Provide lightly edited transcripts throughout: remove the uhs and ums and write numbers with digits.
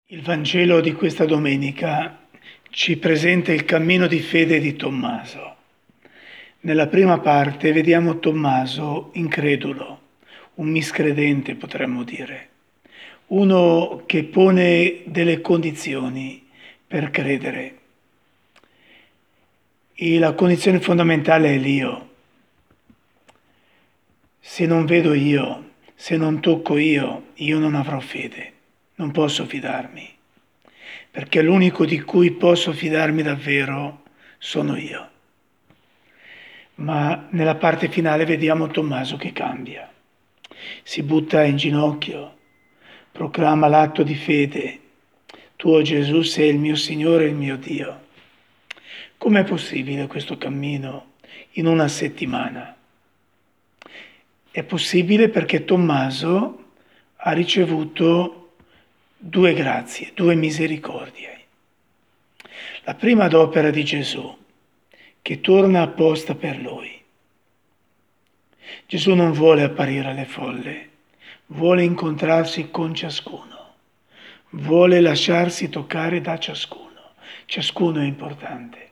Il Vangelo di questa domenica ci presenta il cammino di fede di Tommaso. Nella prima parte vediamo Tommaso incredulo, un miscredente potremmo dire, uno che pone delle condizioni per credere. E la condizione fondamentale è l'io. Se non vedo io, se non tocco io non avrò fede, non posso fidarmi, perché l'unico di cui posso fidarmi davvero sono io. Ma nella parte finale vediamo Tommaso che cambia, si butta in ginocchio, proclama l'atto di fede: tu, o Gesù, sei il mio Signore e il mio Dio. Com'è possibile questo cammino in una settimana? È possibile perché Tommaso ha ricevuto due grazie, due misericordie. La prima ad opera di Gesù, che torna apposta per lui. Gesù non vuole apparire alle folle, vuole incontrarsi con ciascuno, vuole lasciarsi toccare da ciascuno. Ciascuno è importante.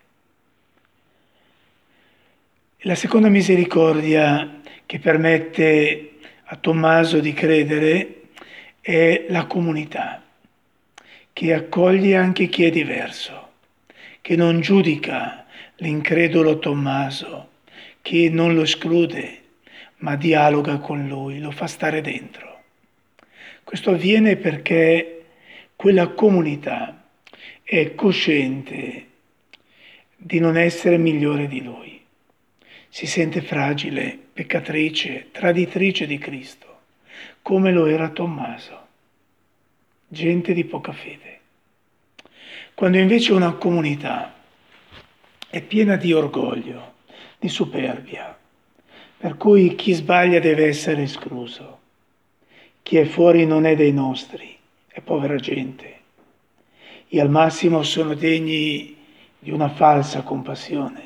La seconda misericordia che permette a Tommaso di credere è la comunità, che accoglie anche chi è diverso, che non giudica l'incredulo Tommaso, che non lo esclude, ma dialoga con lui, lo fa stare dentro. Questo avviene perché quella comunità è cosciente di non essere migliore di lui. Si sente fragile, peccatrice, traditrice di Cristo, come lo era Tommaso, gente di poca fede. Quando invece una comunità è piena di orgoglio, di superbia, per cui chi sbaglia deve essere escluso, chi è fuori non è dei nostri, è povera gente, e al massimo sono degni di una falsa compassione.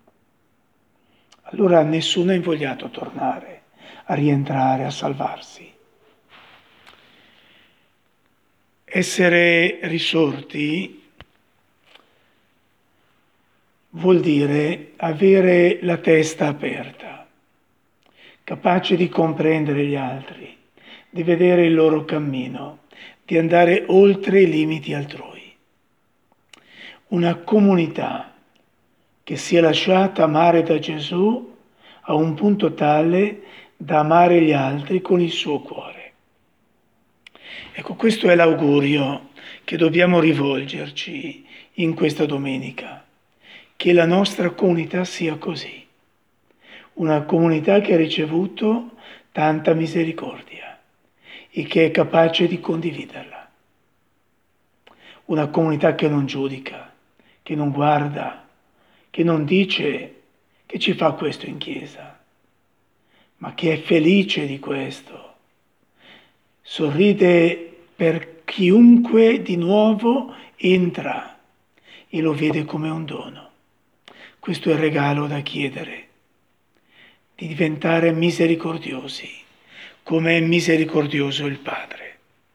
Allora nessuno è invogliato a tornare, a rientrare, a salvarsi. Essere risorti vuol dire avere la testa aperta, capace di comprendere gli altri, di vedere il loro cammino, di andare oltre i limiti altrui. Una comunità che sia lasciata amare da Gesù a un punto tale da amare gli altri con il suo cuore. Ecco, questo è l'augurio che dobbiamo rivolgerci in questa domenica, che la nostra comunità sia così, una comunità che ha ricevuto tanta misericordia e che è capace di condividerla, una comunità che non giudica, che non guarda, che non dice che ci fa questo in chiesa, ma che è felice di questo, sorride per chiunque di nuovo entra e lo vede come un dono. Questo è il regalo da chiedere, di diventare misericordiosi, come è misericordioso il Padre.